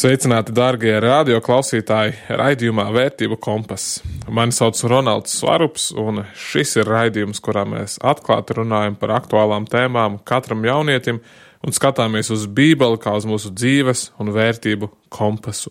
Sveicināti, dārgie radio klausītāji, raidījumā Vērtību kompass. Mani sauc Ronalds Svarups, un šis ir raidījums, kurā mēs atklāti runājam par aktuālām tēmām katram jaunietim un skatāmies uz Bībeli kā uz mūsu dzīves un vērtību kompasu.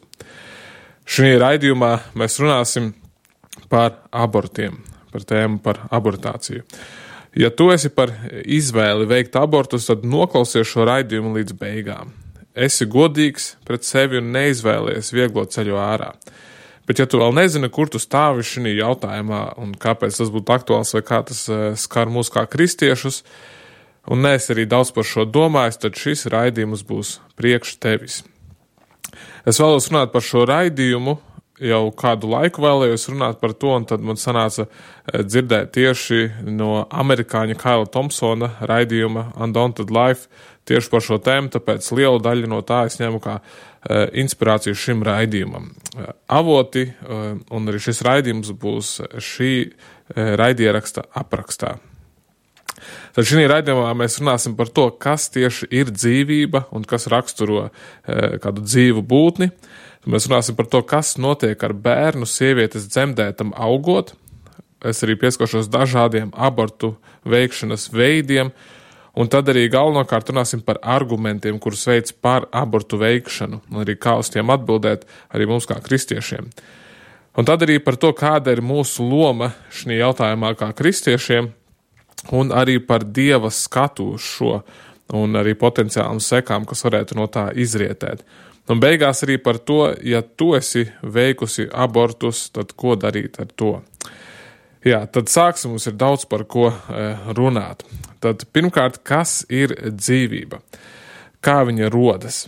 Šī raidījumā mēs runāsim par abortiem, par tēmu par abortāciju. Ja tu esi par izvēli veikt abortus, tad noklausies šo raidījumu līdz beigām. Esi godīgs pret sevi un neizvēlies vieglo ceļu ārā. Bet ja tu vēl nezini, kur tu stāvi šī jautājumā un kāpēc tas būtu aktuāls vai kā tas skar mūs kā kristiešus, un neesi arī daudz par šo domājis, tad šis raidījums būs priekš tevis. Es vēlos runāt par šo raidījumu, jau kādu laiku vēlējos runāt par to, un tad man sanāca dzirdēt tieši no amerikāņa Kaila Thompsona raidījuma Undaunted Life tieši par šo tēmu, tāpēc liela daļa no tā es ņemu kā inspirāciju šim raidījumam. Avoti un arī šis raidījums būs šī raidieraksta aprakstā. Tad šī raidījumā mēs runāsim par to, kas tieši ir dzīvība un kas raksturo kādu dzīvu būtni. Mēs runāsim par to, kas notiek ar bērnu sievietes dzemdētam augot. Es arī pieskaršos dažādiem abortu veikšanas veidiem, un tad arī galvenokārt runāsim par argumentiem, kurus veids par abortu veikšanu, un arī kā uz tiem atbildēt arī mums kā kristiešiem. Un tad arī par to, kāda ir mūsu loma šī jautājumā kā kristiešiem, un arī par Dieva skatu uz šo, un arī potenciālam sekām, kas varētu no tā izrietēt. Un beigās arī par to, ja tu esi veikusi abortus, tad ko darīt ar to? Jā, tad sāksim, mums ir daudz par ko runāt. Tad pirmkārt, kas ir dzīvība? Kā viņa rodas?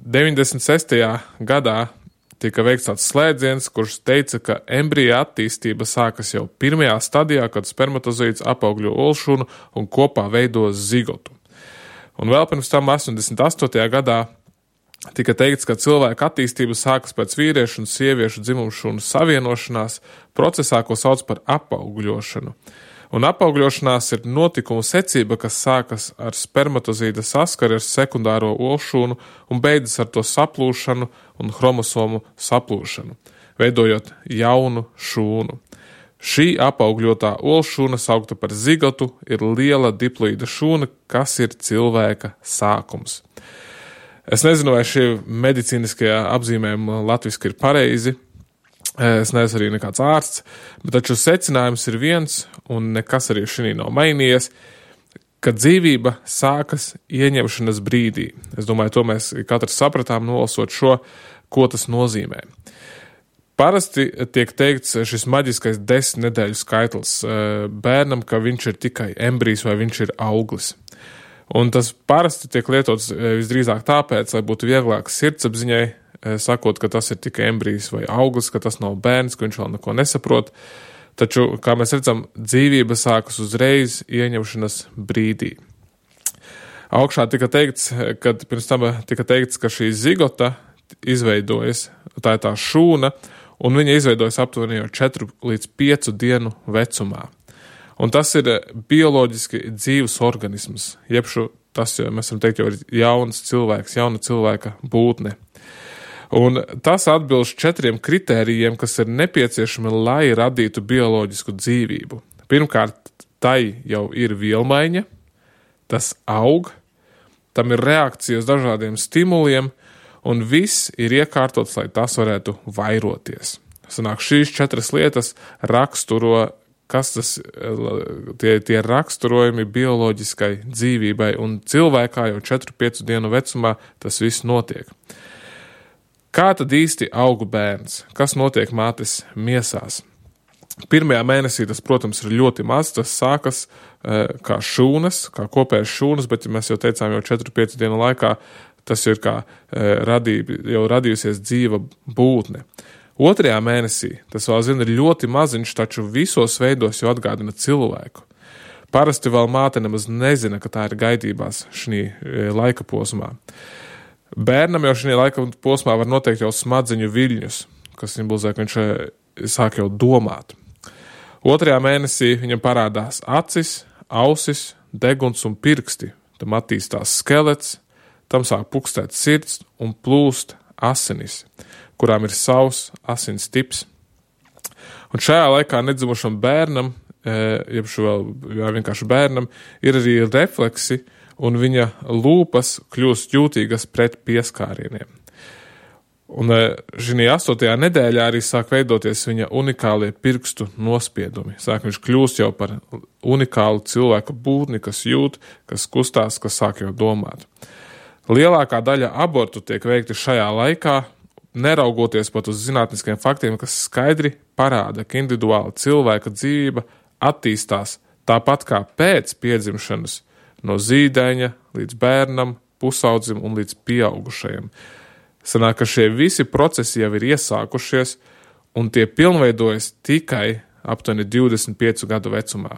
96. gadā tika veikts tāds slēdziens, kurš teica, ka embrija attīstība sākas jau pirmajā stadijā, kad spermatozoīds apaugļo olšūnu un kopā veido zigotu. Un vēl pirms tam 88. gadā tika teikts, ka cilvēka attīstība sākas pēc vīriešu un sieviešu dzimumšūnu savienošanās procesā, ko sauc par apaugļošanu. Un apaugļošanās ir notikumu secība, kas sākas ar spermatozīda saskari ar sekundāro olšūnu un beidzas ar to saplūšanu un chromosomu saplūšanu, veidojot jaunu šūnu. Šī apaugļotā olšūna, saukta par zigotu, ir liela diploīda šūna, kas ir cilvēka sākums. Es nezinu, vai šie medicīniskie apzīmējumi latviski ir pareizi. Es neesmu arī nekāds ārsts, bet taču secinājums ir viens, un nekas arī šī nav mainījies, ka dzīvība sākas ieņemšanas brīdī. Es domāju, to mēs katrs sapratām, nolasot šo, ko tas nozīmē. Parasti tiek teikts šis maģiskais 10 nedēļu skaitlis bērnam, ka viņš ir tikai embrijs vai viņš ir auglis. Un tas parasti tiek lietots visdrīzāk tāpēc, lai būtu vieglāk sirdsapziņai, sakot, ka tas ir tikai embrijs vai auglis, ka tas nav bērns, ka viņš vēl neko nesaprot. Taču, kā mēs redzam, dzīvība sākas uzreiz ieņemšanas brīdī. Augšā tika teikts, kad pirms tam tika teikts, ka šī zigota izveidojas, tā ir tā šūna, un viņa izveidojas aptuveni jau 4 līdz 5 dienu vecumā. Un tas ir bioloģiski dzīves organisms, tas, mēs varam teikt, jau ir jauns cilvēks, jauna cilvēka būtne. Un tas atbilst 4 kritērijiem, kas ir nepieciešami, lai radītu bioloģisku dzīvību. Pirmkārt, tai jau ir vielmaiņa, tas aug, tam ir reakcija uz dažādiem stimuliem, un viss ir iekārtots, lai tas varētu vairoties. Sanāk, šīs 4 lietas raksturo, kas tas, tie raksturojumi bioloģiskai dzīvībai, un cilvēkā jau 4-5 dienu vecumā tas viss notiek. Kā tad īsti aug bērns? Kas notiek mātes miesās? Pirmajā mēnesī tas, protams, ir ļoti maz, tas sākas kā šūnas, kā kopējas šūnas, bet mēs jau teicām, jau 4-5 dienu laikā tas ir kā jau radījusies dzīva būtne. 2. mēnesī tas vēl zina ir ļoti maziņš, taču visos veidos jau atgādina cilvēku. Parasti vēl māte nemaz nezina, ka tā ir gaidībās šī laika posmā. Bērnam jau šī laika posmā var noteikt jau smadziņu viļņus, kas simbolizē, ka viņš sāk jau domāt. 2. mēnesī viņam parādās acis, ausis, deguns un pirksti. Tam attīstās skelets, tam sāk pukstēt sirds un plūst asinis, kurām ir savs asins tips. Un šajā laikā nedzimušam bērnam, vienkārši bērnam, ir arī refleksi, un viņa lūpas kļūst jūtīgas pret pieskārieniem. Un šī 8. nedēļā arī sāk veidoties viņa unikālie pirkstu nospiedumi. Sāk viņš kļūst jau par unikālu cilvēka būtni, kas jūt, kas kustās, kas sāk jau domāt. Lielākā daļa abortu tiek veikti šajā laikā, neraugoties pat uz zinātniskiem faktiem, kas skaidri parāda, ka individuāla cilvēka dzīve attīstās tāpat kā pēc piedzimšanas no zīdaiņa līdz bērnam, pusaudzim un līdz pieaugušajam. Sanāk, ka šie visi procesi jau ir iesākušies, un tie pilnveidojas tikai aptuveni 25 gadu vecumā.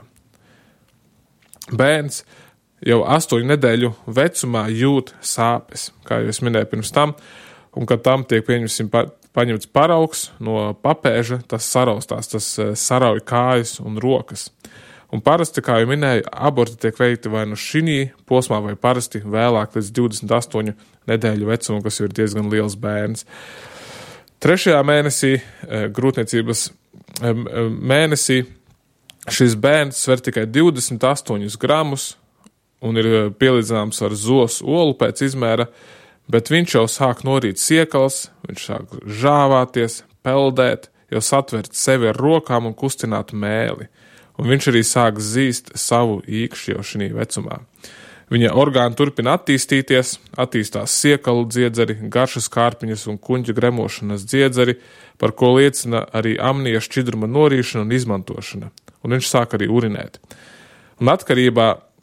Bērns jau 8 nedēļu vecumā jūt sāpes, kā jau es minēju pirms tam, un kad tam tiek paņemts paraugs no papēža, tas saraustās, tas sarauj kājas un rokas. Un parasti, kā jau minēju, aborti tiek veikti vai no šī posmā, vai parasti vēlāk līdz 28 nedēļu vecumu, kas ir diezgan liels bērns. 3. mēnesī, grūtniecības mēnesī, šis bērns sver tikai 28 gramus un ir pielīdzināms ar zos olu pēc izmēra, bet viņš jau sāk norīt siekals, viņš sāk žāvāties, peldēt, jau satvert sevi ar rokām un kustināt mēli. Un viņš arī sāk zīst savu īkšķi jau šī vecumā. Viņa orgāni turpina attīstīties, attīstās siekalu dziedzeri, garšas kārpiņas un kuņģa gremošanas dziedzeri, par ko liecina arī amnija šķidruma norīšana un izmantošana. Un viņš sāk arī urinēt. Un atkarībā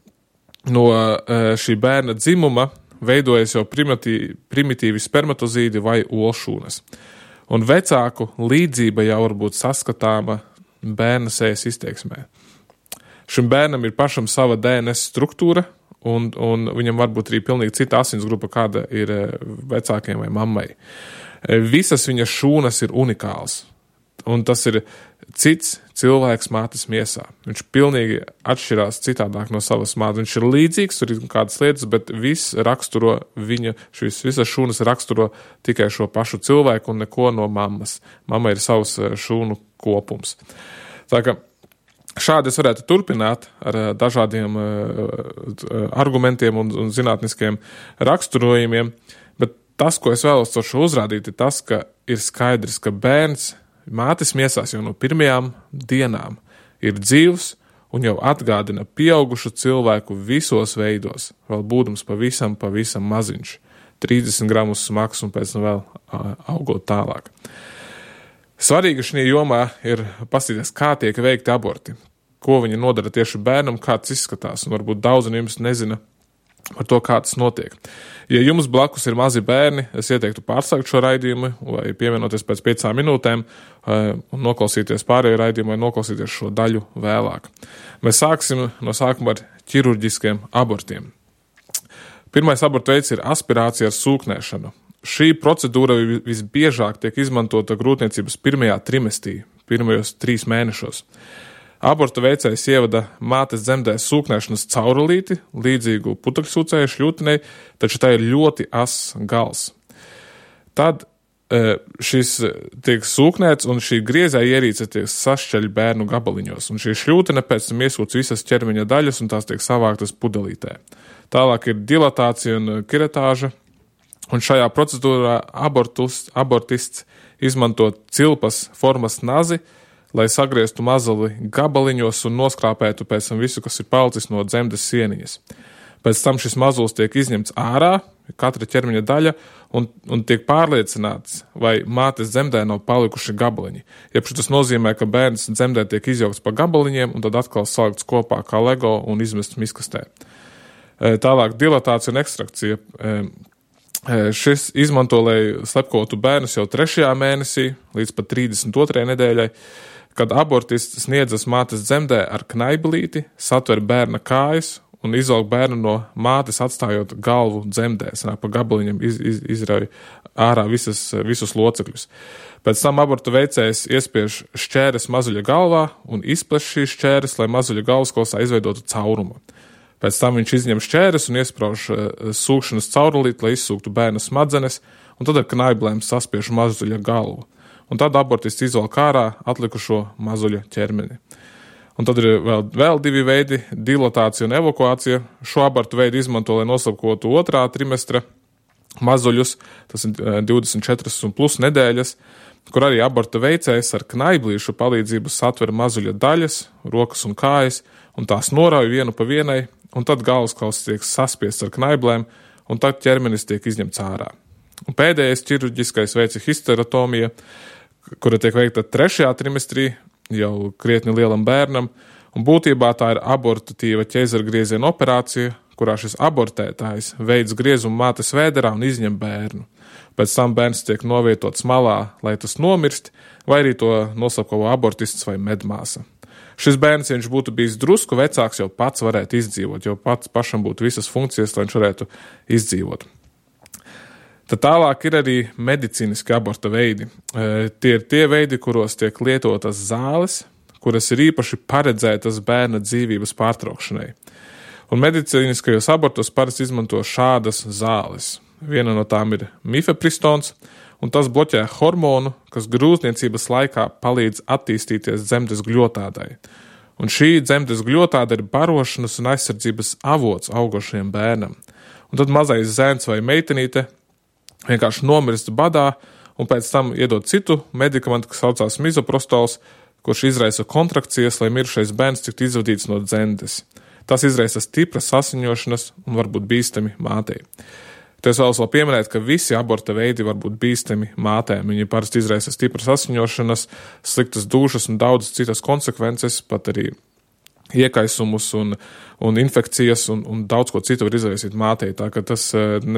no šī bērna dzimuma veidojas jau primitīvi spermatozīdi vai olšūnas. Un vecāku līdzība jau var būt saskatāma bērna sejas izteiksmē. Šim bērnam ir pašam sava DNS struktūra, un viņam var būt arī pilnīgi cita asinsgrupa, kāda ir vecākiem vai mammai. Visas viņa šūnas ir unikāls, un tas ir cits cilvēks mātes miesā. Viņš pilnīgi atšķirās citādāk no savas mātes. Viņš ir līdzīgs, tur ir kādas lietas, bet viss raksturo visas šūnas raksturo tikai šo pašu cilvēku un neko no mammas. Mamma ir savs šūnu kopums. Tā kā šādi es varētu turpināt ar dažādiem argumentiem un zinātniskiem raksturojumiem, bet tas, ko es vēlos ar šo uzrādīt, ir tas, ka ir skaidrs, ka bērns mātes miesās jau no pirmajām dienām ir dzīvs un jau atgādina pieaugušu cilvēku visos veidos, vēl būdams pavisam maziņš, 30 gramus smags un pēc tam vēl augot tālāk. Svarīgi šajā jomā ir paskatīties, kā tiek veikti aborti, ko viņi nodara tieši bērnam, kā tas izskatās, un varbūt daudz no jums nezina par to, kā tas notiek. Ja jums blakus ir mazi bērni, es ieteiktu pārslēgt šo raidījumu vai pievienoties pēc 5 minūtēm un noklausīties pārējo raidījumu vai noklausīties šo daļu vēlāk. Mēs sāksim no sākuma ar ķirurģiskiem abortiem. Pirmais abortu veids ir aspirācija ar sūknēšanu. Šī procedūra visbiežāk tiek izmantota grūtniecības pirmajā trimestī, pirmajos 3 mēnešos. Abortu veicējs ievada mātes dzemdē sūknēšanas caurulīti, līdzīgu putekļsūcēju šļūtenei, taču tā ir ļoti asas gals. Tad šis tiek sūknēts un šī griezēja ierīce tiek sašķeļ bērnu gabaliņos, un šī šļūtene pēc tam iesūc visas ķermeņa daļas un tās tiek savāktas pudelītē. Tālāk ir dilatācija un kiretāža, un šajā procedūrā abortists izmanto cilpas formas nazi, lai sagrieztu mazali gabaliņos un noskrāpētu pēc tam visu, kas ir palicis no dzemdes sieniņas. Pēc tam šis mazulis tiek izņemts ārā, katra ķermeņa daļa, un tiek pārliecināts, vai mātes dzemdē nav palikuši gabaliņi. Iepš tas nozīmē, ka bērns dzemdē tiek izjaukts pa gabaliņiem un tad atkal salikts kopā kā Lego un izmests miskastē. Tālāk dilatācija un ekstrakcija. Šis izmanto, lai slepkotu bērnus jau 3. mēnesī līdz pat 32. nedēļai, kad abortists sniedzas mātes dzemdē ar knaiblīti, satver bērna kājas un izvelk bērnu no mātes, atstājot galvu dzemdē. Sanāk, pa gabaliņam izrauj ārā visus locekļus. Pēc tam abortu veicējs iespiež šķēres mazuļa galvā un izpleš šīs šķēres, lai mazuļa galvaskausā izveidotu caurumu. Pēc tam viņš izņem šķēres un iesprauž sūkšanas caurulīti, lai izsūktu bērna smadzenes, un tad ar knaiblēm saspiež mazuļa galvu. Un tad abortists izvelk ārā atlikušo mazuļa ķermeni. Un tad ir vēl divi veidi – dilatācija un evakuācija. Šo abortu veidu izmanto, lai noslapkotu 2. trimestra mazuļus, tas ir 24 un plus nedēļas, kur arī aborta veicējs ar knaiblīšu palīdzību satver mazuļa daļas, rokas un kājas, un tās norauj vienu pa vienai, un tad galvaskauls tiek saspiests ar knaiblēm, un tad ķermenis tiek izņemts ārā. Un pēdējais ķirurģiskais veids ir histerotomija, kura tiek veikta 3. trimestrī, jau krietni lielam bērnam, un būtībā tā ir abortatīva ķeizargrieziena operācija, kurā šis abortētājs veids griezumu mātes vēderā un izņem bērnu. Pēc tam bērns tiek novietots malā, lai tas nomirst, vai arī to noslapkavo abortists vai medmāsa. Šis bērns, ja viņš būtu bijis drusku vecāks, jau pats varētu izdzīvot, jau pats pašam būtu visas funkcijas, lai viņš varētu izdzīvot. Tad tālāk ir arī medicīniski aborta veidi. Tie ir tie veidi, kuros tiek lietotas zāles, kuras ir īpaši paredzētas bērna dzīvības pārtraukšanai. Un medicīniskajos abortos parasti izmanto šādas zāles. Viena no tām ir mifepristons, un tas bloķē hormonu, kas grūzniecības laikā palīdz attīstīties dzemdes gļotādai. Un šī dzemdes gļotāda ir barošanas un aizsardzības avots augošajam bērnam. Un tad mazais zēns vai meitenīte vienkārši nomirst badā, un pēc tam iedod citu medikamentu, kas saucās mizoprostols, kurš izraisa kontrakcijas, lai mirušais bērns tiktu izvadīts no dzemdes. Tas izraisa stipras asiņošanas un var būt bīstami mātei. Te es vēlos vēl pieminēt, ka visi aborta veidi var būt bīstami mātēm. Viņi parasti izraisa stipras asiņošanas, sliktas dušas un daudz citas konsekvences, pat arī iekaisumus un infekcijas un daudz ko citu var izraisīt mātei. Tā ka tas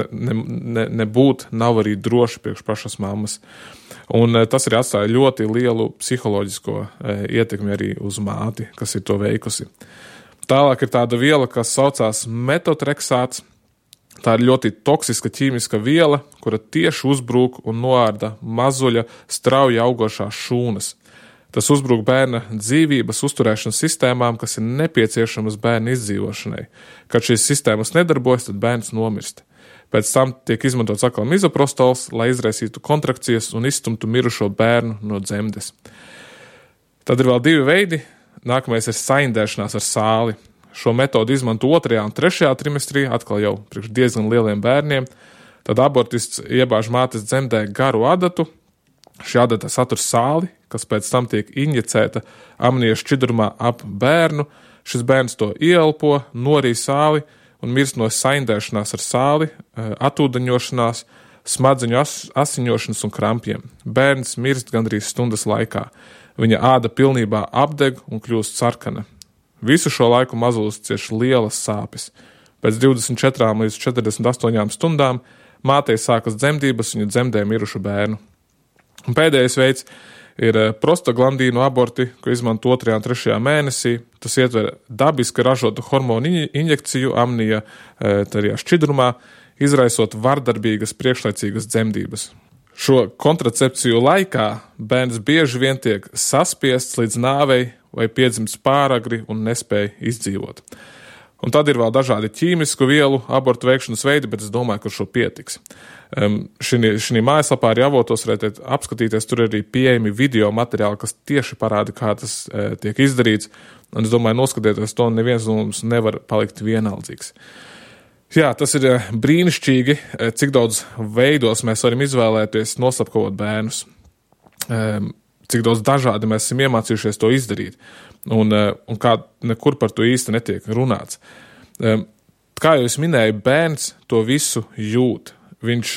nav arī droši priekš pašas mammas. Un tas arī atstāja ļoti lielu psiholoģisko ietekmi arī uz māti, kas ir to veikusi. Tālāk ir tāda viela, kas saucās metotreksāts. Tā ir ļoti toksiska ķīmiska viela, kura tieši uzbrūk un noārda mazuļa strauji augošās šūnas. Tas uzbrūk bērna dzīvības uzturēšanas sistēmām, kas ir nepieciešamas bērna izdzīvošanai. Kad šīs sistēmas nedarbojas, tad bērns nomirst. Pēc tam tiek izmantots atkal mizoprostols, lai izraisītu kontrakcijas un izstumtu mirušo bērnu no dzemdes. Tad ir vēl divi veidi. Nākamais ir saindēšanās ar sāli. Šo metodu izmanto 2. un 3. trimestrī, atkal jau priekš diezgan lieliem bērniem. Tad abortists iebāž mātes dzemdē garu adatu. Šī adata satur sāli, kas pēc tam tiek injicēta amnijas šķidrumā ap bērnu. Šis bērns to ieelpo, norī sāli un mirst no saindēšanās ar sāli, atūdeņošanās, smadzeņu asiņošanas un krampjiem. Bērns mirst gandrīz stundas laikā. Viņa āda pilnībā apdeg un kļūst sarkana. Visu šo laiku mazulis cieš lielas sāpes. Pēc 24 līdz 48 stundām mātei sākas dzemdības, viņa dzemdē mirušu bērnu. Un pēdējais veids ir prostaglandīnu aborti, ko izmanto 2. un 3. mēnesī. Tas ietver dabiski ražotu hormonu injekciju amnija tajā šķidrumā, izraisot vardarbīgas priekšlaicīgas dzemdības. Šo kontracepciju laikā bērns bieži vien tiek saspiests līdz nāvei vai piedzimst pāragri un nespēja izdzīvot. Un tad ir vēl dažādi ķīmisku vielu abortu veikšanas veidi, bet es domāju, ka šo pietiks. Šī mājaslapā arī avotos varētu apskatīties, tur arī pieejami video materiāli, kas tieši parāda, kā tas tiek izdarīts. Un es domāju, noskatieties to, neviens no mums nevar palikt vienaldzīgs. Jā, tas ir brīnišķīgi, cik daudz veidos mēs varam izvēlēties noslapkavot bērnus. Cik daudz dažādi mēs esam iemācījušies to izdarīt. Un kā nekur par to īsti netiek runāts. Kā jau es minēju, bērns to visu jūt. Viņš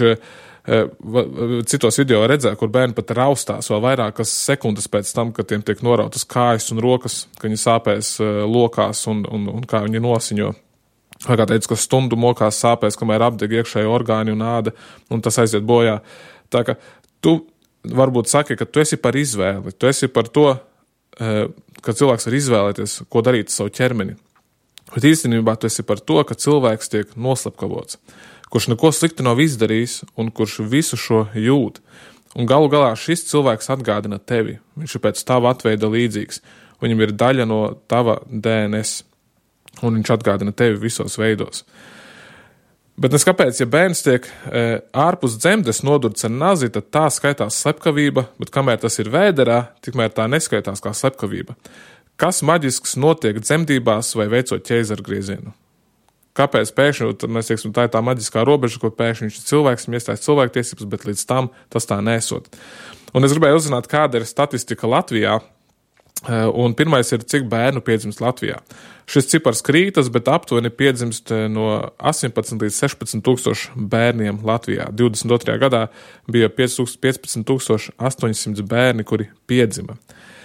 citos video redzēja, kur bērni pat raustās vēl vairākas sekundes pēc tam, kad tiem tiek norautas kājas un rokas, ka viņi sāpēs lokās un kā viņi nosiņo. Vai kā teicu, ka stundu mokās sāpēs, kamēr apdeg iekšēji orgāni un āda, un tas aiziet bojā. Tā ka tu varbūt saki, ka tu esi par izvēli, tu esi par to, ka cilvēks var izvēlēties, ko darīt ar savu ķermeni. Bet īstenībā tu esi par to, ka cilvēks tiek noslapkavots, kurš neko sliktu nav izdarījis un kurš visu šo jūt. Un galu galā šis cilvēks atgādina tevi. Viņš ir pēc tava atveida līdzīgs. Viņam ir daļa no tava DNS. Un viņš atgādina tevi visos veidos. Bet kāpēc, ja bērns tiek ārpus dzemdes nodurts ar nazi, tad tā skaitās slepkavība, bet kamēr tas ir vēderā, tikmēr tā neskaitās kā slepkavība. Kas maģisks notiek dzemdībās vai veicot ķeizargriezienu? Kāpēc pēkšņi, tad mēs teiksim, tā ir tā maģiskā robeža, kur pēkšņi viņš ir cilvēks, iestājas cilvēktiesības, bet līdz tam tas tā nesot. Un es gribēju uzzināt, kāda ir statistika Latvijā, un pirmais ir, cik bērnu piedzimst Latvijā. Šis cipars krītas, bet aptuveni piedzimst no 18 līdz 16 tūkstoši bērniem Latvijā. 22. gadā bija 15 800 bērni, kuri piedzima.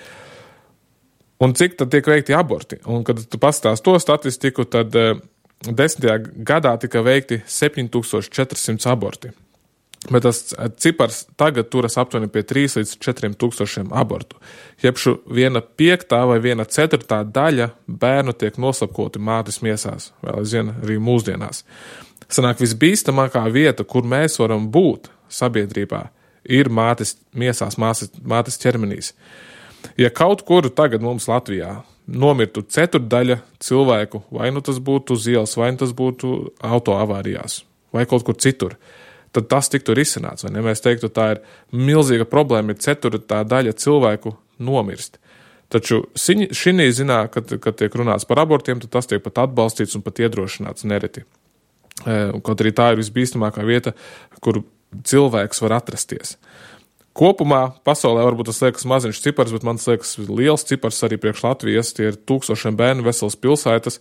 Un cik tad tiek veikti aborti? Un, kad tu pastāst to statistiku, tad 10. gadā tika veikti 7400 aborti. Bet tas cipars tagad turas aptuveni pie 3 līdz 4 tūkstošiem abortu. Jebšu 1/5 vai 1/4 daļa bērnu tiek noslapkoti mātes miesās, vēl aizvien arī mūsdienās. Sanāk, visbīstamākā vieta, kur mēs varam būt sabiedrībā, ir mātes miesās, mātes ķermenīs. Ja kaut kur tagad mums Latvijā nomirtu ceturdaļa cilvēku, vai nu tas būtu uz ielas, vai nu tas būtu autoavārijās, vai kaut kur citur, tad tas tiktu risināts. Vai ne? Mēs teiktu, tā ir milzīga problēma, ja ceturtā daļa cilvēku nomirst. Taču šī zinā, kad tiek runāts par abortiem, tad tas tiek pat atbalstīts un pat iedrošināts nereti. Kaut arī tā ir visbīstamākā vieta, kur cilvēks var atrasties. Kopumā pasaulē varbūt tas liekas maziņš cipars, bet man liekas liels cipars arī priekš Latvijas. Tie ir tūkstošiem bērnu veselas pilsētas,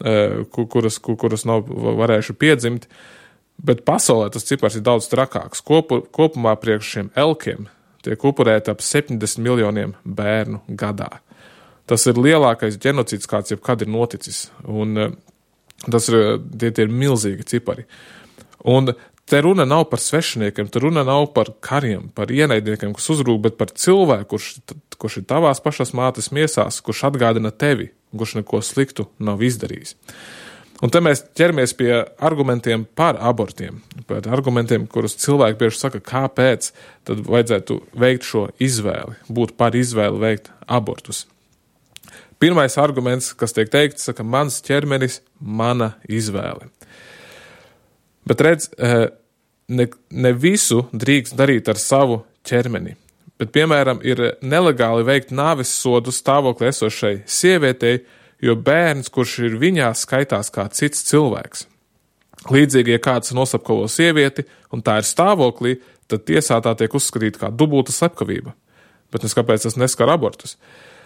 kuras nav varējuši piedzimt. Bet pasaulē tas cipars ir daudz trakāks. Kopumā priekš šiem elkiem tiek upurēti ap 70 miljoniem bērnu gadā. Tas ir lielākais ģenocīds, kāds jebkad ir noticis. Un tie ir milzīgi cipari. Un te runa nav par svešiniekiem, te runa nav par kariem, par ienaidniekiem, kas uzrūk, bet par cilvēku, kurš ir tavās pašas mātes miesās, kurš atgādina tevi, kurš neko sliktu nav izdarījis. Un te mēs ķeramies pie argumentiem par abortiem, par argumentiem, kurus cilvēki bieži saka, kāpēc tad vajadzētu veikt šo izvēli, būt par izvēli veikt abortus. Pirmais arguments, kas tiek teikts, saka, mans ķermenis, mana izvēle. Bet redz, ne visu drīkst darīt ar savu ķermeni. Bet, piemēram, ir nelegāli veikt nāves sodu stāvokli esošai sievietei, jo bērns, kurš ir viņā, skaitās kā cits cilvēks. Līdzīgi, ja kāds noslapkavo sievieti, un tā ir stāvoklī, tad tiesā tā tiek uzskatīta kā dubulta slepkavība. Bet kāpēc tas neskar abortus?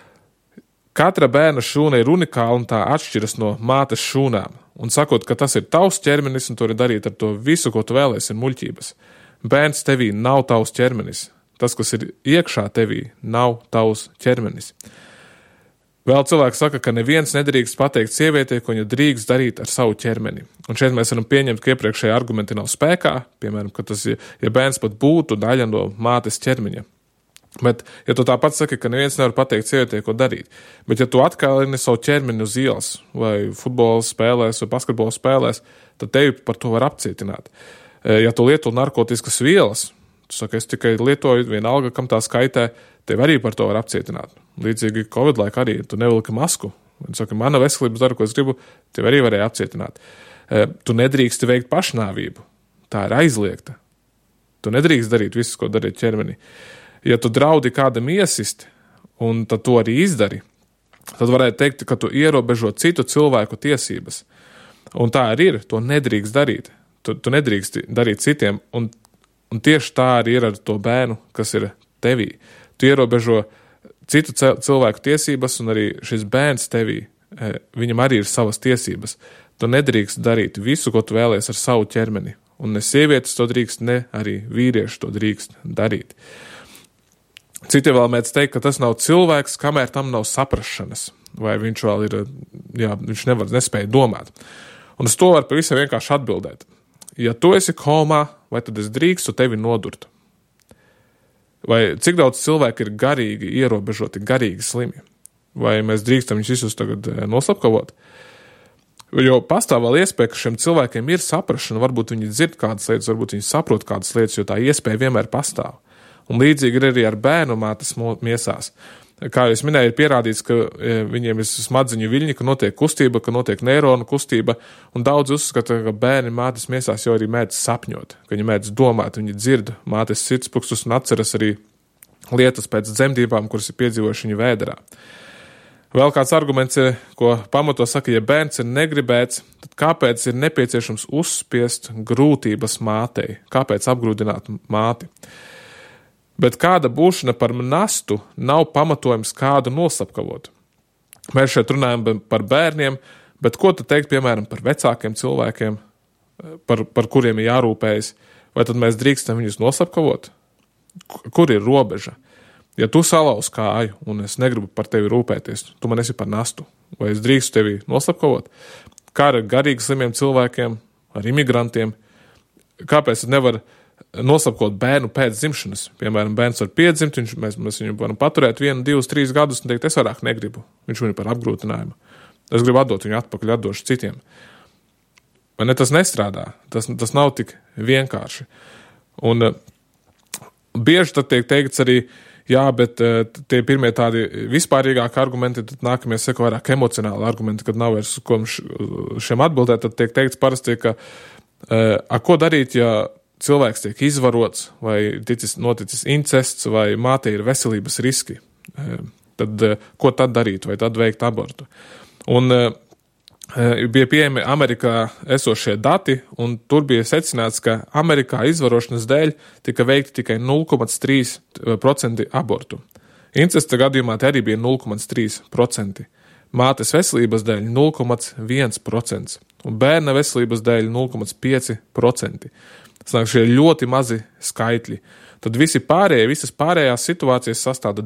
Katra bērna šūna ir unikāla un tā atšķiras no mātes šūnām. Un sakot, ka tas ir tavs ķermenis un to var darīt ar to visu, ko tu vēlies, ir muļķības. Bērns tevī nav tavs ķermenis. Tas, kas ir iekšā tevī, nav tavs ķermenis. Vēl cilvēks saka, ka neviens nedrīkst pateikt sievietei, ko viņa drīkst darīt ar savu ķermeni. Un šeit mēs varam pieņemt, ka iepriekšējie argumenti nav spēkā, piemēram, ka tas, ja bērns pat būtu daļa no mātes ķermeņa. Bet, ja tu tāpat saki, ka neviens nevar pateikt sievietei, ko darīt, bet ja tu atkalini savu ķermeni uz ielas, vai futbola spēlēs, vai basketbola spēlēs, tad tevi par to var apcietināt. Ja tu lieto narkotiskas vielas, tu saki, es tikai lietoju, vienalga, kam tā skaitē, tevi arī par to var apcietināt. Līdzīgi Covid laikā arī, tu nevilki masku. Tu saki, mana veselības dara, ko es gribu, tevi arī varēja apcietināt. Tu nedrīksti veikt pašnāvību. Tā ir aizliegta. Tu nedrīkst darīt visu, ko darīt ķermenī. Ja tu draudi kādam iesist, un tad to arī izdari, tad varētu teikt, ka tu ierobežo citu cilvēku tiesības. Un tā arī ir, to nedrīkst darīt. Tu nedrīkst darīt citiem, un tieši tā arī ir ar to bērnu, kas ir tevī. Tu ierobežo citu cilvēku tiesības, un arī šis bērns tevī, viņam arī ir savas tiesības. Tu nedrīkst darīt visu, ko tu vēlies ar savu ķermeni. Un ne sievietes to drīkst, ne arī vīrieši to drīkst darīt. Citi vēl mēdz teikt, ka tas nav cilvēks, kamēr tam nav saprašanas. Vai viņš vēl ir, viņš nespēja domāt. Un uz to var pavisam vienkārši atbildēt. Ja tu esi komā, vai tad es drīkstu tevi nodurt? Vai cik daudz cilvēku ir garīgi ierobežoti, garīgi slimi? Vai mēs drīkstam viņus visus tagad noslapkavot? Jo pastāv vēl iespēja, ka šiem cilvēkiem ir saprašana, varbūt viņi dzird kādas lietas, varbūt viņi saprot kādas lietas, jo tā iespēja vienmēr pastāv. Un līdzīgi ir arī ar bērnu mātes miesās. kā jūs minēju, ir pierādīts, ka viņiem ir smadzeņu viļņi, ka notiek kustība, ka notiek neironu kustība, un daudz uzskata, ka bērni mātes miesās jau arī mēdz sapņot, ka viņi mēdz domāt, viņi dzird mātes sirdspūkstus un atceras arī lietas pēc dzemdībām, kuras ir piedzīvojuši viņa vēderā. Vēl kāds arguments, ko pamato saka, ja bērns ir negribēts, tad kāpēc ir nepieciešams uzspiest grūtības mātei? Kāpēc apgrūdināt māti? Bet kāda būšana par nastu nav pamatojums kādu noslapkavot. Mēs šeit runājam par bērniem, bet ko tad teikt, piemēram, par vecākiem cilvēkiem, par kuriem ir jārūpējas? Vai tad mēs drīkstam viņus noslapkavot? Kur ir robeža? Ja tu salauz kāju un es negribu par tevi rūpēties, tu man esi par nastu, vai es drīkstu tevi noslapkavot? Kā ar garīgi slimiem cilvēkiem, ar imigrantiem? Kāpēc tad nevar noslapkot bērnu pēc dzimšanas? Piemēram, bērns var piedzimt, mēs viņu varam paturēt 1, 2, 3 gadus un teikt, es vairāk negribu. Viņš viņu par apgrūtinājumu. Es gribu atdot viņu atpakaļ, atdošu citiem. Vai ne, tas nestrādā? Tas nav tik vienkārši. Un bieži tad tiek teikts arī, jā, bet tie pirmie tādi vispārīgāki argumenti, tad nākamie seko vairāk emocionāli argumenti, kad nav vairs ko šiem atbildēt, tad tiek teikts parasti, ka ko darīt, ja cilvēks tiek izvarots, vai noticis incests, vai mātei ir veselības riski. Tad ko tad darīt, vai tad veikt abortu? Un bija pieejami Amerikā esošie dati, un tur bija secināts, ka Amerikā izvarošanas dēļ tika veikti tikai 0,3% abortu. Incesta gadījumā te arī bija 0,3%. Mātes veselības dēļ 0,1% un bērna veselības dēļ 0,5%. Sanāk, šie ļoti mazi skaitļi. Tad visas pārējās situācijas sastāda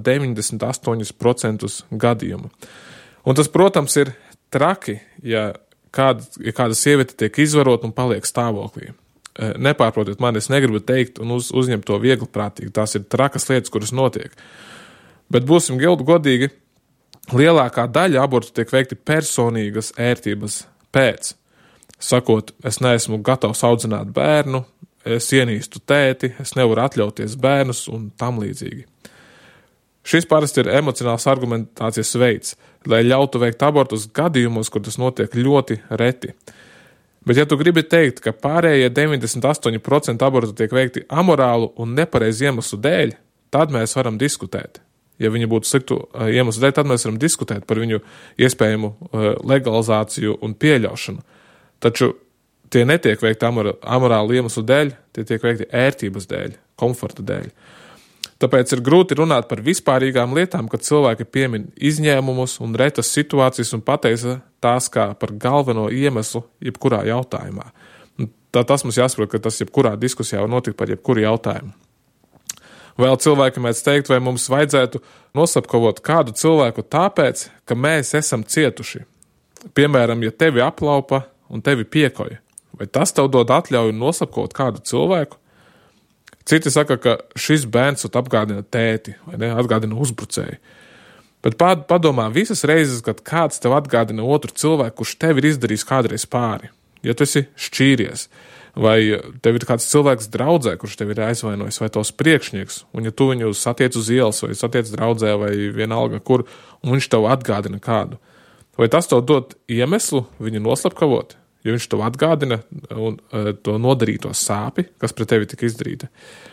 98% gadījumu. Un tas, protams, ir traki, ja kāda sieviete tiek izvarot un paliek stāvoklī. Nepārprotiet mani, es negribu teikt un uzņemt to viegli prātīgi. Tās ir trakas lietas, kuras notiek. Bet būsim godīgi, lielākā daļa abortu tiek veikti personīgas ērtības pēc. Sakot, es neesmu gatavs audzināt bērnu, es ienīstu tēti, es nevaru atļauties bērnus un tam līdzīgi. Šis parasti ir emocionāls argumentācijas veids, lai ļautu veikt abortus gadījumos, kur tas notiek ļoti reti. Bet ja tu gribi teikt, ka pārējie 98% abortu tiek veikti amorālu un nepareizu iemeslu dēļ, tad mēs varam diskutēt. Ja viņi būtu sliktu iemeslu dēļ, tad mēs varam diskutēt par viņu iespējamu legalizāciju un pieļaušanu. Taču tie netiek veikti amorālu iemeslu dēļ, tie tiek veikti ērtības dēļ, komforta dēļ. Tāpēc ir grūti runāt par vispārīgām lietām, kad cilvēki piemin izņēmumus un retas situācijas un pateica tās kā par galveno iemeslu jebkurā jautājumā. Tas mums jāsaprot, ka tas jebkurā diskusijā var notikt par jebkuru jautājumu. Vēl cilvēki mēdz teikt, vai mums vajadzētu noslapkavot kādu cilvēku tāpēc, ka mēs esam cietuši. Piemēram, ja tevi aplaupa un tevi piekoja, vai tas tev dod atļauju noslapkavot kādu cilvēku? Citi saka, ka šis bērns apgādina tēti, vai ne, atgādina uzbrucēju. Bet padomā visas reizes, kad kāds tev atgādina otru cilvēku, kurš tev ir izdarījis kādreiz pāri. Ja tu esi šķīries, vai tev ir kāds cilvēks draudzē, kurš tev ir aizvainojis, vai tavs priekšnieks, un ja tu viņu satiec uz ielas, vai satiec draudzē, vai vienalga kur, un viņš tev atgādina kādu. Vai tas tev dod iemeslu viņu noslapkavot? Jo viņš tev atgādina un to nodarīto sāpi, kas pret tevi tika izdarīta.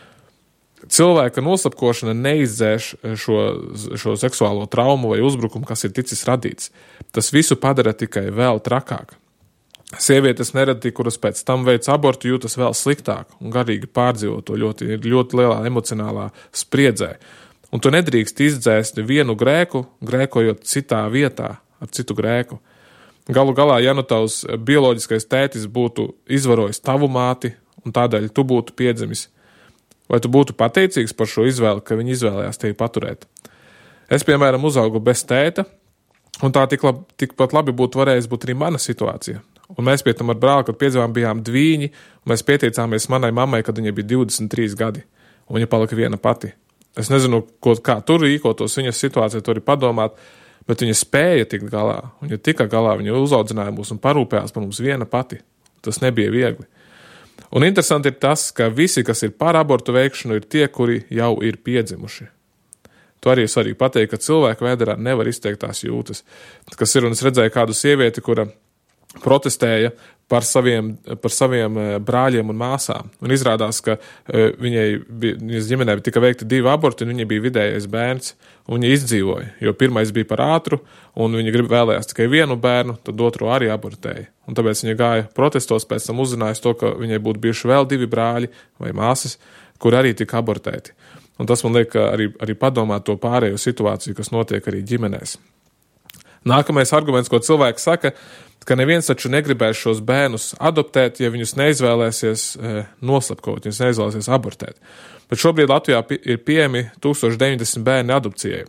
Cilvēka noslapkošana neizdzēš šo seksuālo traumu vai uzbrukumu, kas ir ticis radīts. Tas visu padara tikai vēl trakāk. Sievietes nereti, kuras pēc tam veic abortu, jūtas vēl sliktāk un garīgi pārdzīvo to ļoti lielā emocionālā spriedzē. Un tu nedrīkst izdzēst vienu grēku, grēkojot citā vietā ar citu grēku. Galu galā, ja nu tavs bioloģiskais tētis būtu izvarojis tavu māti un tādēļ tu būtu piedzimis, vai tu būtu pateicīgs par šo izvēli, ka viņi izvēlējās tevi paturēt? Es, piemēram, uzaugu bez tēta, un tā tikpat labi būtu varējis būt arī mana situācija. Un mēs pie tam ar brāli, kad piedzimām, bijām dvīņi, un mēs pieteicāmies manai mammai, kad viņai bija 23 gadi, un viņa palika viena pati. Es nezinu, kā tur rīkotos viņas situācija, to arī padomāt, bet viņa spēja tikt galā. Viņa tika galā, viņa uzaudzināja mūs un parūpējās par mums viena pati. Tas nebija viegli. Un interesanti ir tas, ka visi, kas ir par abortu veikšanu, ir tie, kuri jau ir piedzimuši. To arī svarīgi pateikt, ka cilvēka vēderā nevar izteikt tās jūtas. Kas ir, un es redzēju kādu sievieti, kura protestēja par saviem brāļiem un māsām. Un izrādās, ka viņas ģimenē tika veikti 2 aborti, un viņa bija vidējais bērns, un viņa izdzīvoja, jo pirmais bija par ātru, un viņa vēlējās tikai 1 bērnu, tad 2 arī abortēja. Un tāpēc viņa gāja protestos, pēc tam uzzinājusi to, ka viņai būtu bijuši vēl 2 brāļi vai māsas, kur arī tika abortēti. Un tas man liek arī padomāt to pārējo situāciju, kas notiek arī ģimenēs. Nākamais arguments, ko cilvēks saka, ka neviens taču negribēs šos bērnus adoptēt, ja viņus neizvēlēsies noslapkavot, viņus neizvēlēsies abortēt. Bet šobrīd Latvijā ir pieejami 1090 bērni adopcijai.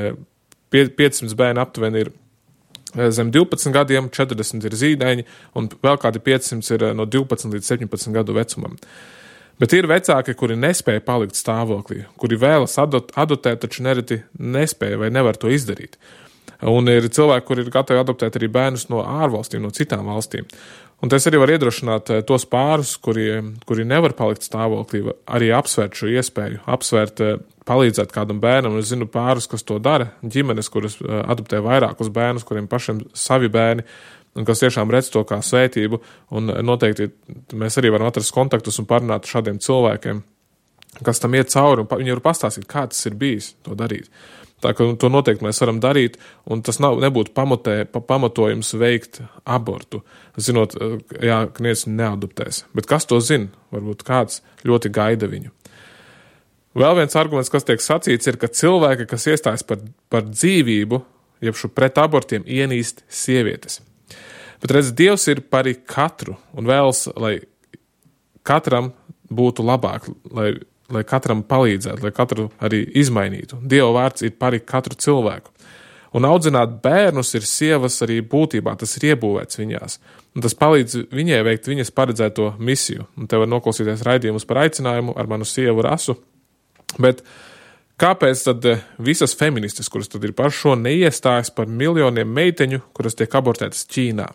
500 bērni aptuveni ir zem 12 gadiem, 40 ir zīdaiņi, un vēl kādi 500 ir no 12 līdz 17 gadu vecumam. Bet ir vecāki, kuri nespēja palikt stāvoklī, kuri vēlas adoptēt, taču nereti nespēja vai nevar to izdarīt. Un ir cilvēki, kuri ir gatavi adoptēt arī bērnus no ārvalstīm, no citām valstīm. Un tas arī var iedrošināt tos pārus, kuri nevar palikt stāvoklī, arī apsvērt šo iespēju, palīdzēt kādam bērnam. Un es zinu pārus, kas to dara, ģimenes, kuras adoptē vairākus bērnus, kuriem pašiem savi bērni, un kas tiešām redz to kā svētību, un noteikti mēs arī varam atrast kontaktus un parunāt šādiem cilvēkiem, kas tam iet cauri, un viņi var pastāstīt, kā tas ir bijis to darīt. Tā ka to noteikti mēs varam darīt, un tas nebūtu pamatojums veikt abortu, zinot, ka neviens neadoptēs. Bet kas to zina? Varbūt kāds ļoti gaida viņu. Vēl viens arguments, kas tiek sacīts, ir, ka cilvēki, kas iestājas par dzīvību, jeb pret abortiem, ienīst sievietes. Bet redz, Dievs ir par katru un vēlas, lai katram būtu labāk, lai katram palīdzētu, lai katru arī izmainītu. Dieva vārds ir par katru cilvēku. Un audzināt bērnus ir sievas arī būtībā, tas ir iebūvēts viņās. Un tas palīdz viņai veikt viņas paredzēto misiju. Un te var noklausīties raidījumus par aicinājumu ar manu sievu Rasu. Bet kāpēc tad visas feministes, kuras tad ir par šo, neiestājas par miljoniem meiteņu, kuras tiek abortētas Ķīnā?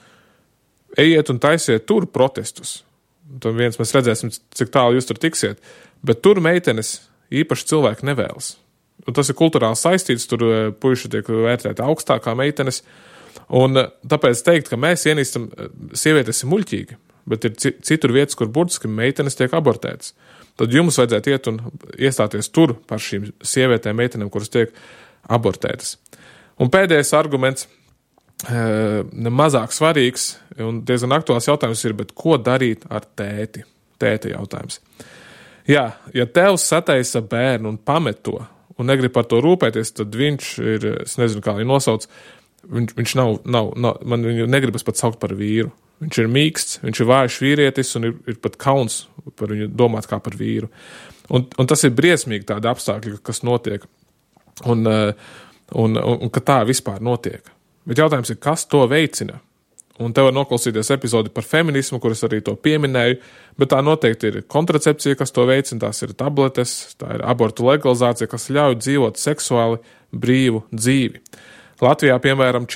Ejiet un taisiet tur protestus. Tad viens mēs redzēsim, cik tālu jūs tur tiksiet. Bet tur meitenes īpaši cilvēki nevēlas. Un tas ir kulturāli saistīts, tur puiši tiek vērtēti augstākā meitenes. Un tāpēc teikt, ka mēs ienīstam sievietes ir muļķīgi, bet ir citur vietas, kur burtiski meitenes tiek abortētas. Tad jums vajadzētu iet un iestāties tur par šīm sievietēm, meitenēm, kuras tiek abortētas. Un pēdējais arguments, nemazāk svarīgs un diezgan aktuāls jautājums ir, bet ko darīt ar tēti? Tēta jautājums. Jā, ja tēvs sataisa bērnu un pamet to un negrib par to rūpēties, tad viņš ir, es nezinu, kā viņu nosauc, viņš nav, man viņu negribas pat saukt par vīru. Viņš ir mīksts, viņš ir vājš vīrietis un ir pat kauns par viņu domāt kā par vīru. Un tas ir briesmīgi tādi apstākļi, kas notiek un ka tā vispār notiek. Bet jautājums ir, kas to veicina? Un te var noklausīties epizodi par feminismu, kuras arī to pieminēju, bet tā noteikti ir kontracepcija, kas to veicina, tās ir tabletes, tā ir abortu legalizācija, kas ļauj dzīvot seksuāli brīvu dzīvi. Latvijā, piemēram,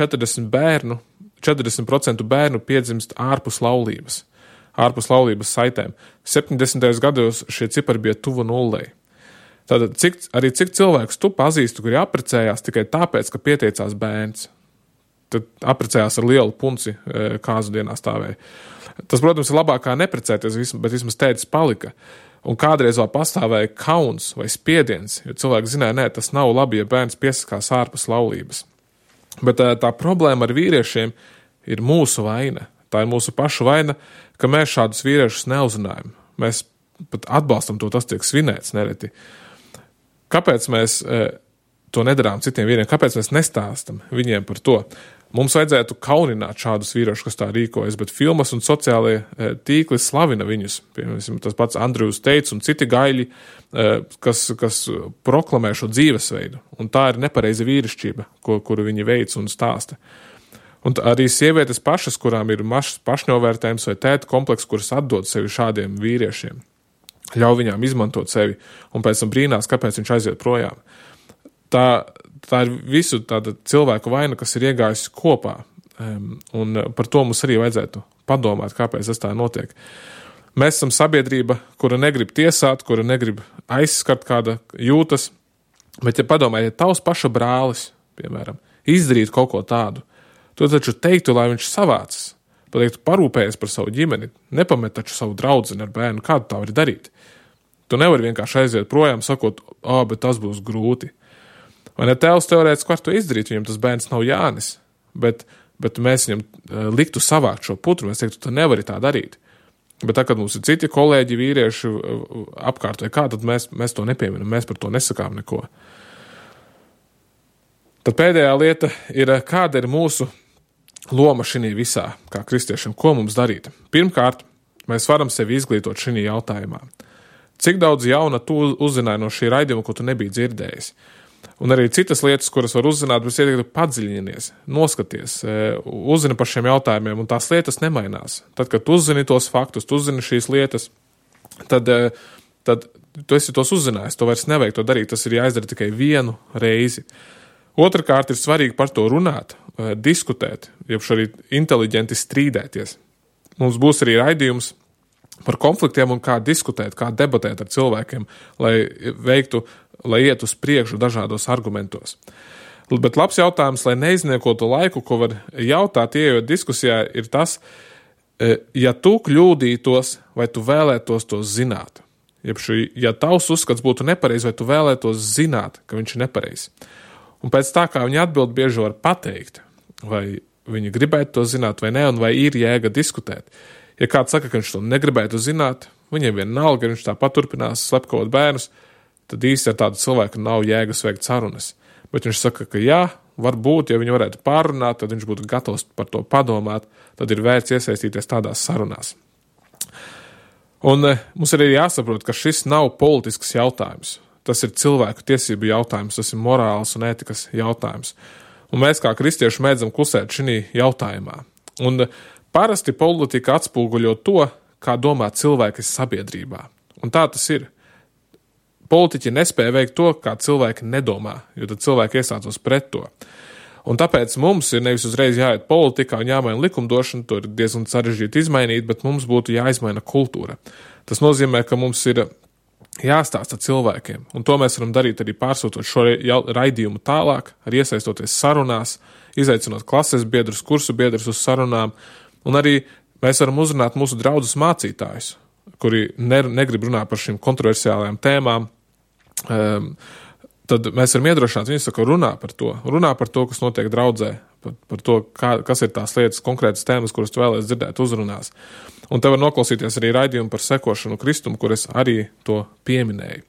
40% bērnu piedzimst ārpus laulības saitēm. 70. gados šie cipari bija tuvu nullei. Tātad, cik cilvēkus tu pazīstu, kuri apprecējās tikai tāpēc, ka pieteicās bērns? Tad apprecējās ar lielu punci kāzu dienā stāvēja. Tas, protams, ir labāk kā neprecēties, bet vismaz tētis palika. Un kādreiz vēl pastāvēja kauns vai spiediens, jo cilvēki zināja, nē, tas nav labi, ja bērns piesakās ārpus laulības. Bet tā problēma ar vīriešiem ir mūsu vaina. Tā ir mūsu pašu vaina, ka mēs šādus vīriešus neuzrunājam. Mēs pat atbalstam to, tas tiek svinēts nereti. Kāpēc mēs to nedarām citiem vīriem? Kāpēc mēs nestāstam viņiem par to? Mums vajadzētu kaunināt šādus vīriešus, kas tā rīkojas, bet filmas un sociālie tīkli slavina viņus. Piemēram, tas pats Andrejs Teits un citi gaļi, kas proklamē šo dzīvesveidu. Un tā ir nepareiza vīrišķība, kuru viņi veic un stāsta. Un arī sievietes pašas, kurām ir mašs pašnovērtējums vai tēta kompleks, kuras atdod sevi šādiem vīriešiem, ļauj viņām izmantot sevi un pēc tam brīnās, kāpēc viņš aiziet projām. Tā ir visu tāda cilvēku vaina, kas ir iegājusi kopā, un par to mums arī vajadzētu padomāt, kāpēc tas tā notiek. Mēs esam sabiedrība, kura negrib tiesāt, kura negrib aizskart kāda jūtas, Bet, ja padomājiet, ja tavs paša brālis, piemēram, izdarītu kaut ko tādu, tu taču teiktu, lai viņš savācas, pateiktu parūpējies par savu ģimeni, nepamet taču savu draudzeni ar bērnu, kādu tā vari darīt. Tu nevari vienkārši aiziet projām, sakot, bet tas būs grūti. Vai ne, tēvs teorētiski var to izdarīt, viņam tas bērns nav Jānis, bet mēs viņam liktu savākt šo putru, mēs teiktu, tu nevari tā darīt. Bet tā, kad mums ir citi kolēģi, vīrieši apkārt vai kā, tad mēs to nepieminam, mēs par to nesakām neko. Tad pēdējā lieta ir, kāda ir mūsu loma šī visā, kā kristiešiem, ko mums darīt. Pirmkārt, mēs varam sevi izglītot šī jautājumā. Cik daudz jauna tu uzzināji no šī raidījuma, ko tu nebija dzirdējis? Un arī citas lietas, kuras var uzzināt, bet ieteiktu padziļinies, noskaties, uzzini par šiem jautājumiem, un tās lietas nemainās. Tad, kad tu uzzini tos faktus, tu uzzini šīs lietas, tad tu esi tos uzzinājis, to vairs nevajag to darīt, tas ir jāizdara tikai vienu reizi. Otrakārt ir svarīgi par to runāt, diskutēt, jeb arī inteliģenti strīdēties. Mums būs arī raidījums par konfliktiem un kā diskutēt, kā debatēt ar cilvēkiem, lai iet uz priekšu dažādos argumentos. Bet labs jautājums, lai neizniekotu laiku, ko var jautāt, ieejot diskusijā, ir tas, ja tu kļūdītos, vai tu vēlētos to zināt. Ja tavs uzskats būtu nepareiz, vai tu vēlētos zināt, ka viņš ir nepareiz. Un pēc tā, kā viņi atbild, bieži var pateikt, vai viņi gribētu to zināt vai ne, un vai ir jēga diskutēt. Ja kāds saka, ka viņš to negribētu zināt, viņiem vienalga, ka viņš tāpat turpinās slepkavot bērnus, tad īsti ar tādu cilvēku nav jēgas veikt sarunas. Bet viņš saka, ka jā, varbūt, ja viņi varētu pārrunāt, tad viņš būtu gatavs par to padomāt, tad ir vērts iesaistīties tādās sarunās. Un mums arī jāsaprot, ka šis nav politisks jautājums. Tas ir cilvēku tiesību jautājums, tas ir morāls un ētikas jautājums. Un mēs kā kristieši mēdzam klusēt šī jautājumā. Un parasti politika atspūguļo to, kā domā cilvēki sabiedrībā. Un tā tas ir. Politiķi nespēja veikt to, kā cilvēki nedomā, jo tad cilvēki iestātos pret to. Un tāpēc mums ir nevis uzreiz jāiet politikā un jāmaina likumdošana, to ir diezgan sarežģīti izmainīt, bet mums būtu jāizmaina kultūra. Tas nozīmē, ka mums ir jāstāsta cilvēkiem, un to mēs varam darīt arī pārsūtot šo raidījumu tālāk, arī iesaistoties sarunās, izaicinot klases biedrus, kursu biedrus uz sarunām, un arī mēs varam uzrunāt mūsu draudzes mācītājus, kuri negrib runāt par šīm kontroversiālajām tēmām. Tad mēs varam iedrošināt viņus, ka runā par to, kas notiek draudzē, par to, kas ir tās lietas, konkrētas tēmas, kuras tu vēlies dzirdēt uzrunās. Un te var noklausīties arī raidījumu par sekošanu Kristumu, kur es arī to pieminēju.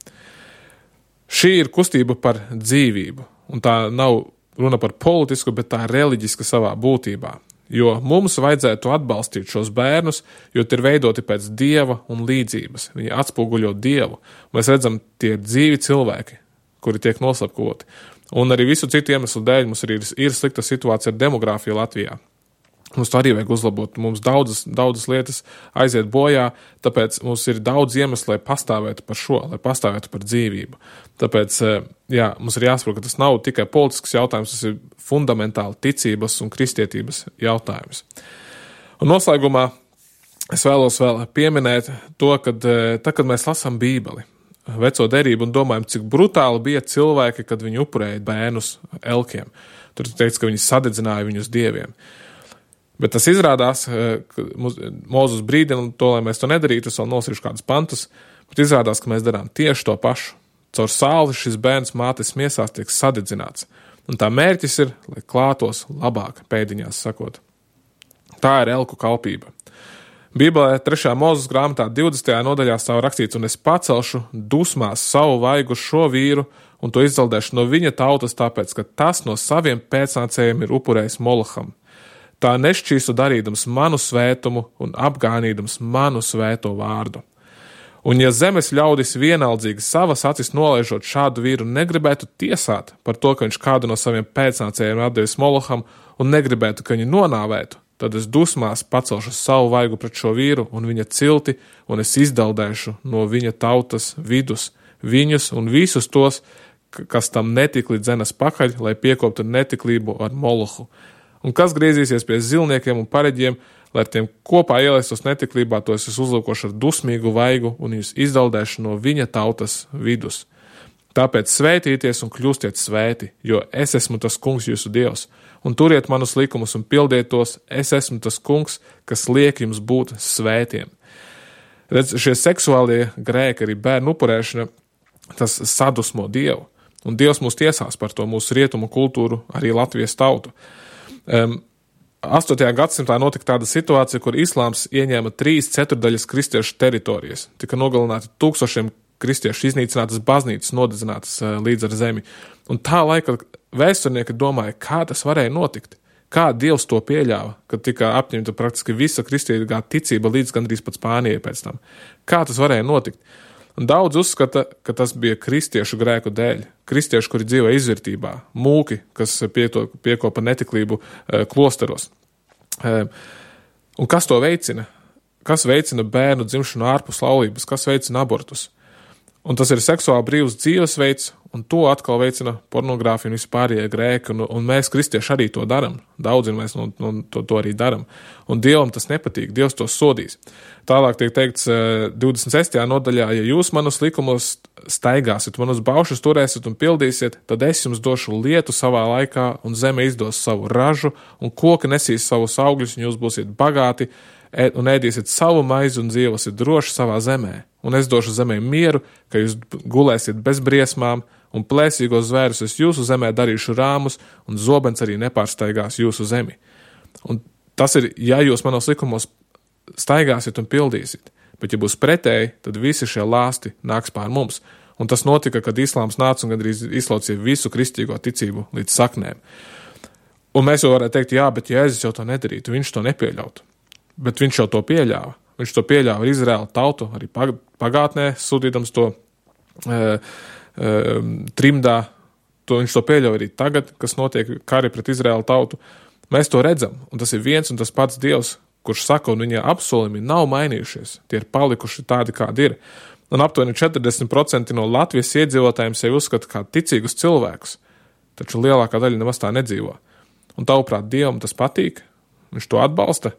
Šī ir kustība par dzīvību, un tā nav runa par politisku, bet tā ir reliģiska savā būtībā. Jo mums vajadzētu atbalstīt šos bērnus, jo tie ir veidoti pēc Dieva un līdzības. Viņi atspoguļo Dievu. Mēs redzam, tie ir dzīvi cilvēki, kuri tiek noslepkavoti. Un arī visu citu iemeslu dēļ mums arī ir slikta situācija ar demogrāfiju Latvijā. Mums to arī vajag uzlabot. Mums daudzas lietas aiziet bojā, tāpēc mums ir daudz iemeslu, lai pastāvētu par šo, lai pastāvētu par dzīvību. Tāpēc, mums ir jāsaprot, ka tas nav tikai politisks jautājums, tas ir fundamentāli ticības un kristietības jautājums. Un noslēgumā es vēlos vēl pieminēt to, kad mēs lasām Bībeli, Veco derību un domājam, cik brutāli bija cilvēki, kad viņi upurēja bērnus elkiem. Tur teikts, ka viņi sadedzināja viņus dieviem. Bet tas izrādās, ka Mūzus brīdina to, lai mēs to nedarītu, es vēl nosīšu kādus pantus, bet izrādās, ka mēs darām tieši to pašu. Caur sāli šis bērns mātes miesās tiek sadedzināts. Un tā mērķis ir, lai klātos labāk, pēdiņās sakot. Tā ir elku kalpība. Bībelē 3. Mūzes grāmatā 20. nodaļā stāv rakstīts, un es pacelšu dusmās savu vaigu šo vīru un to izdzaldēšu no viņa tautas, tāpēc, ka tas no saviem pēcnācējiem ir upurējis Molaham. Tā nešķīstu darīdams manu svētumu un apgānīdams manu svēto vārdu. Un ja zemes ļaudis vienaldzīgi savas acis nolaižot šādu vīru negribētu tiesāt par to, ka viņš kādu no saviem pēcnācējiem atdevis Molaham un negribētu, ka viņu nonāvētu, tad es dusmās pacelšu savu vaigu pret šo vīru un viņa cilti, un es izdaldēšu no viņa tautas vidus viņus un visus tos, kas tam netikli dzenas pakaļ, lai piekoptu netiklību ar Molohu. Un kas griezīsies pie zilniekiem un pareģiem, lai ar tiem kopā ielaistos netiklībā, tos es uzlūkošu ar dusmīgu vaigu un jūs izdaldēšu no viņa tautas vidus. Tāpēc svētīties un kļūstiet svēti, jo es esmu tas kungs jūsu Dievs. Un turiet manus likumus un pildiet tos, es esmu tas kungs, kas liek jums būt svētiem. Redz, šie seksuālie grēki, arī bērnu upurēšana, tas sadusmo Dievu. Un Dievs mūs tiesās par to mūsu rietumu kultūru, arī Latvijas tautu. 8. gadsimtā notika tāda situācija, kur islāms ieņēma 3/4 kristiešu teritorijas. Tika nogalināti tūkstošiem kristiešu, iznīcinātas baznīcas, nodedzinātas līdz ar zemi. Un tā laika vēsturnieki domāja, kā tas varēja notikt. Kā Dievs to pieļāva, kad tika apņemta praktiski visa kristīgā ticība līdz gandrīz pat Spānijai pēc tam. Kā tas varēja notikt? Un daudz uzskata, ka tas bija kristiešu grēku dēļ. Kristieši, kuri dzīvo izvirtībā, mūki, kas piekopa netiklību klosteros. Un kas to veicina? Kas veicina bērnu dzimšanu ārpus laulības? Kas veicina abortus? Un tas ir seksuāli brīvs dzīvesveids, un to atkal veicina pornogrāfija un vispārējie grēki, un mēs, kristieši, arī to daram. Daudzi mēs to arī daram. Un Dievam tas nepatīk, Dievs to sodīs. Tālāk tiek teikts 26. nodaļā, ja jūs manus likumos staigāsiet, manus baušus turēsiet un pildīsiet, tad es jums došu lietu savā laikā, un zeme izdos savu ražu, un koki nesīs savus augļus, un jūs būsiet bagāti, un ēdīsiet savu maizi un dzīvosiet droši savā zemē. Un es došu zemē mieru, ka jūs gulēsiet bez briesmām, un plēsīgos zvērus es jūsu zemē darīšu rāmus, un zobens arī nepārstaigās jūsu zemi. Un tas ir, ja jūs manos likumos staigāsiet un pildīsiet, bet ja būs pretēji, tad visi šie lāsti nāks pār mums. Un tas notika, kad islāms nāca un gandrīz izlaucīja visu kristīgo ticību līdz saknēm. Un mēs jau varētu teikt, jā, bet Jēzus jau to nedarītu, viņš to nepieļautu. Bet viņš jau to pieļāva. Viņš to pieļāva Izraēla tautu, arī pagātnē, sūtīdams to trimdā. Viņš to pieļauj arī tagad, kas notiek kari pret Izraēla tautu. Mēs to redzam, un tas ir viens un tas pats Dievs, kurš saka, un viņa apsolījumi nav mainījušies. Tie ir palikuši tādi, kādi ir. Un aptuveni 40% no Latvijas iedzīvotājiem sevi uzskata kā ticīgus cilvēkus, taču lielākā daļa nemaz tā nedzīvo. Un tavuprāt, Dievam tas patīk, viņš to atbalsta.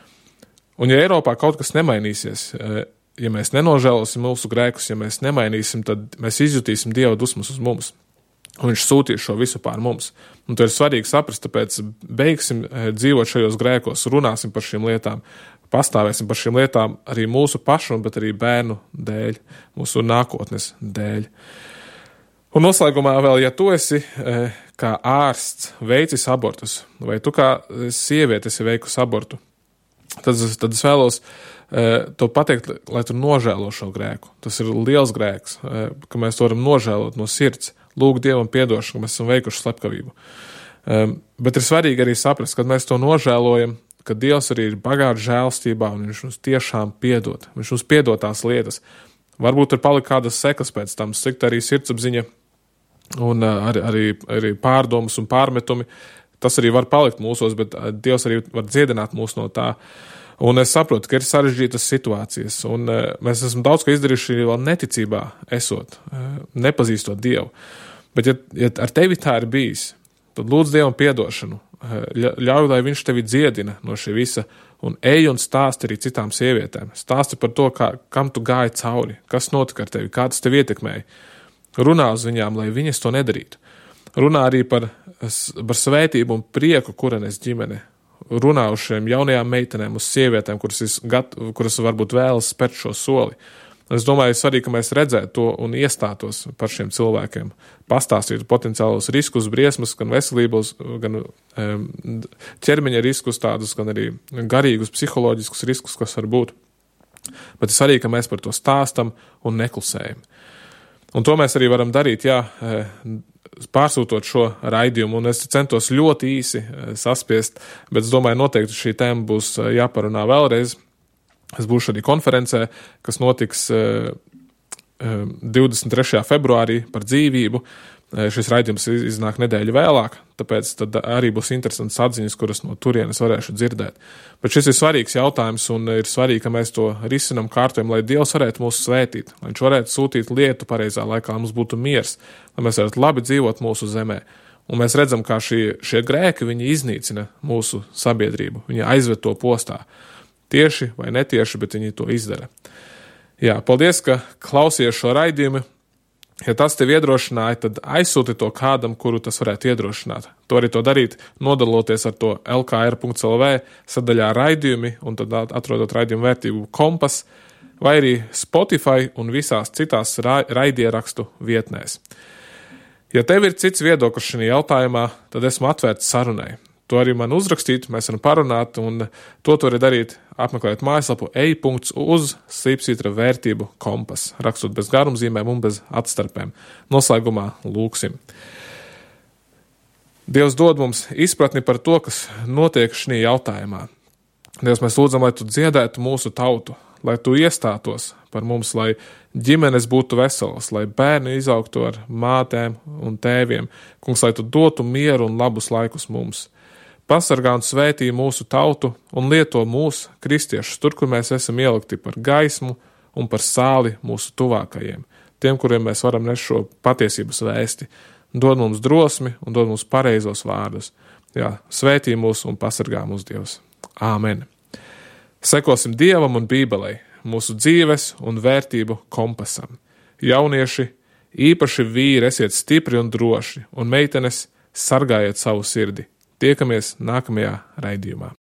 Un ja Eiropā kaut kas nemainīsies, ja mēs nenožēlosim mūsu grēkus, ja mēs nemainīsim, tad mēs izjutīsim Dieva dusmas uz mums. Un viņš sūtīs šo visu pār mums. Un to ir svarīgi saprast, tāpēc beigsim dzīvot šajos grēkos, runāsim par šīm lietām, pastāvēsim par šīm lietām arī mūsu pašu, bet arī bērnu dēļ, mūsu nākotnes dēļ. Un noslēgumā vēl, ja tu esi kā ārsts veicis abortus, vai tu kā sieviete esi veikusi abortu, tad es vēlos to pateikt, lai tu nožēlo šo grēku. Tas ir liels grēks, ka mēs to varam nožēlot no sirds. Lūk Dievam piedošanu, ka mēs esam veikuši slepkavību. Bet ir svarīgi arī saprast, kad mēs to nožēlojam, ka Dievs arī ir bagāts žēlstībā un viņš mums tiešām piedod. Viņš mums piedod tās lietas. Varbūt tur palika kādas sekas pēc tam, slikta arī sirdsapziņa un arī pārdomas un pārmetumi. Tas arī var palikt mūsos, bet Dievs arī var dziedināt mūs no tā. Un es saprotu, ka ir sarežģītas situācijas, un mēs esam daudz ko izdarījuši vēl neticībā esot, nepazīstot Dievu. Bet ja ar tevi tā ir bijis, tad lūdz Dievam piedošanu, ļauj, lai viņš tevi dziedina no šī visa, un ej un stāsti arī citām sievietēm. Stāsti par to, kam tu gāji cauri, kas notika ar tevi, kā tas tevi ietekmēja. Runā uz viņām, lai viņas to nedarītu. Runā arī par svētību un prieku, kura nes ģimene. Runā uz šiem jaunajām meitenēm, uz sievietēm, kuras varbūt vēlas spērt šo soli. Es domāju, svarīgi, ka mēs redzētu to un iestātos par šiem cilvēkiem. Pastāstītu potenciālos riskus, briesmas, gan veselības, gan ķermeņa riskus, tādus, gan arī garīgus, psiholoģiskus riskus, kas var būt. Bet ir svarīgi, ka mēs par to stāstam un neklusējam. Un to mēs arī varam darīt, pārsūtot šo raidījumu, un es centos ļoti īsi saspiest, bet es domāju, noteikti šī tēma būs jāparunā vēlreiz. Es būšu arī konferencē, kas notiks 23. februārī par dzīvību. Šis raidījums iznāk nedēļu vēlāk, tāpēc tad arī būs interesants atziņas, kuras no turienes varēšu dzirdēt. Bet šis ir svarīgs jautājums, un ir svarīgi, ka mēs to risinam kārtojam, lai Dievs varētu mūs svētīt, lai viņš varētu sūtīt lietu pareizā laikā, lai mums būtu miers, lai mēs varētu labi dzīvot mūsu zemē. Un mēs redzam, kā šie grēki, viņi iznīcina mūsu sabiedrību, viņi aizved to postā. Tieši vai netieši, bet viņi to izdara. Jā, paldies, ka klausījies šo raidījumu. Ja tas tev iedrošināja, tad aizsūti to kādam, kuru tas varētu iedrošināt. To arī darīt, nodaloties ar to lkr.lv sadaļā raidījumi un tad atrodot raidījumu vērtību kompas vai arī Spotify un visās citās raidierakstu vietnēs. Ja tev ir cits viedoklis šajā jautājumā, tad esmu atvērts sarunai. To arī man uzrakstīt, mēs varam parunāt, un to var darīt, apmeklējot mājaslapu ej.uz/vērtību kompas, rakstot bez garumzīmēm un bez atstarpēm. Noslēgumā lūksim. Dievs dod mums izpratni par to, kas notiek šajā jautājumā. Dievs, mēs lūdzam, lai tu dziedētu mūsu tautu, lai tu iestātos par mums, lai ģimenes būtu veselas, lai bērni izaugtu ar mātēm un tēviem. Kungs, lai tu dotu mieru un labus laikus mums. Pasargā un svētī mūsu tautu un lieto mūs, kristiešus, tur, kur mēs esam ielikti par gaismu un par sāli mūsu tuvākajiem, tiem, kuriem mēs varam nest šo patiesības vēsti. Dod mums drosmi un dod mums pareizos vārdus. Jā, svētī mūs un pasargā mūs Dievs. Āmen. Sekosim Dievam un Bībelei, mūsu dzīves un vērtību kompasam. Jaunieši, īpaši vīri, esiet stipri un droši, un meitenes sargājiet savu sirdi. Tiekamies nākamajā raidījumā.